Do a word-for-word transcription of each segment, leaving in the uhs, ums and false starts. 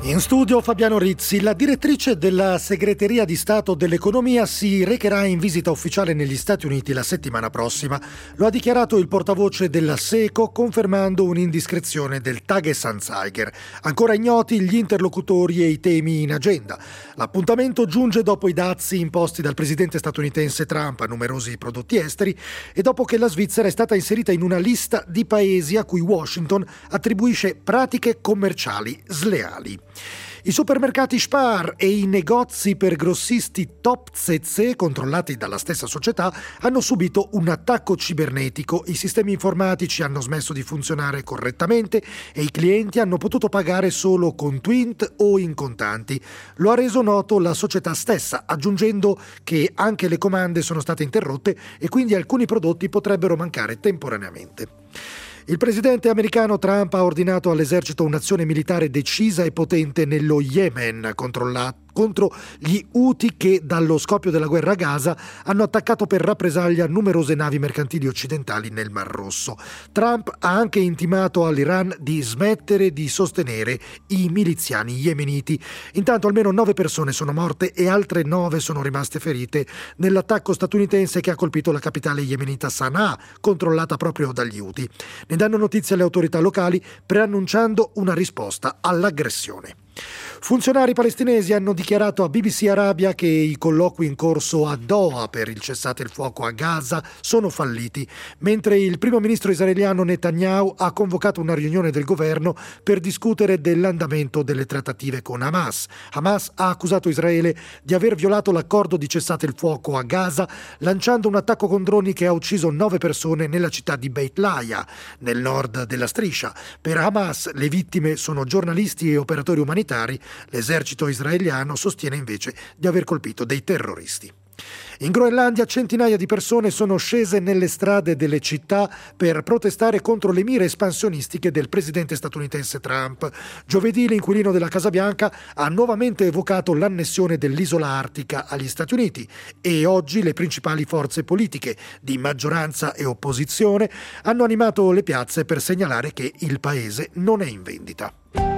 In studio Fabiano Rizzi. La direttrice della Segreteria di Stato dell'Economia si recherà in visita ufficiale negli Stati Uniti la settimana prossima. Lo ha dichiarato il portavoce della SECO, confermando un'indiscrezione del Tages-Anzeiger. Ancora ignoti gli interlocutori e i temi in agenda. L'appuntamento giunge dopo i dazi imposti dal presidente statunitense Trump a numerosi prodotti esteri e dopo che la Svizzera è stata inserita in una lista di paesi a cui Washington attribuisce pratiche commerciali sleali. I supermercati Spar e i negozi per grossisti Top Z Z, controllati dalla stessa società, hanno subito un attacco cibernetico. I sistemi informatici hanno smesso di funzionare correttamente e i clienti hanno potuto pagare solo con Twint o in contanti. Lo ha reso noto la società stessa, aggiungendo che anche le comande sono state interrotte e quindi alcuni prodotti potrebbero mancare temporaneamente. Il presidente americano Trump ha ordinato all'esercito un'azione militare decisa e potente nello Yemen controllato contro gli Houthi che dallo scoppio della guerra a Gaza hanno attaccato per rappresaglia numerose navi mercantili occidentali nel Mar Rosso. Trump ha anche intimato all'Iran di smettere di sostenere i miliziani yemeniti. Intanto almeno nove persone sono morte e altre nove sono rimaste ferite nell'attacco statunitense che ha colpito la capitale yemenita Sana'a, controllata proprio dagli Houthi. Ne danno notizia le autorità locali, preannunciando una risposta all'aggressione. Funzionari palestinesi hanno dichiarato a B B C Arabia che i colloqui in corso a Doha per il cessate il fuoco a Gaza sono falliti, mentre il primo ministro israeliano Netanyahu ha convocato una riunione del governo per discutere dell'andamento delle trattative con Hamas. Hamas ha accusato Israele di aver violato l'accordo di cessate il fuoco a Gaza, lanciando un attacco con droni che ha ucciso nove persone nella città di Beit Laia, nel nord della striscia. Per Hamas le vittime sono giornalisti e operatori umanitari. L'esercito israeliano sostiene invece di aver colpito dei terroristi. In Groenlandia centinaia di persone sono scese nelle strade delle città per protestare contro le mire espansionistiche del presidente statunitense Trump. Giovedì l'inquilino della Casa Bianca ha nuovamente evocato l'annessione dell'isola artica agli Stati Uniti e oggi le principali forze politiche di maggioranza e opposizione hanno animato le piazze per segnalare che il paese non è in vendita.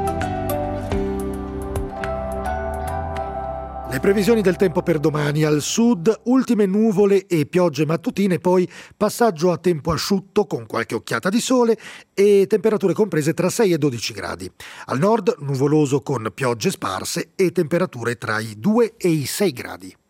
Le previsioni del tempo per domani: al sud ultime nuvole e piogge mattutine, poi passaggio a tempo asciutto con qualche occhiata di sole e temperature comprese tra sei e dodici gradi. Al nord nuvoloso con piogge sparse e temperature tra i due e i sei gradi.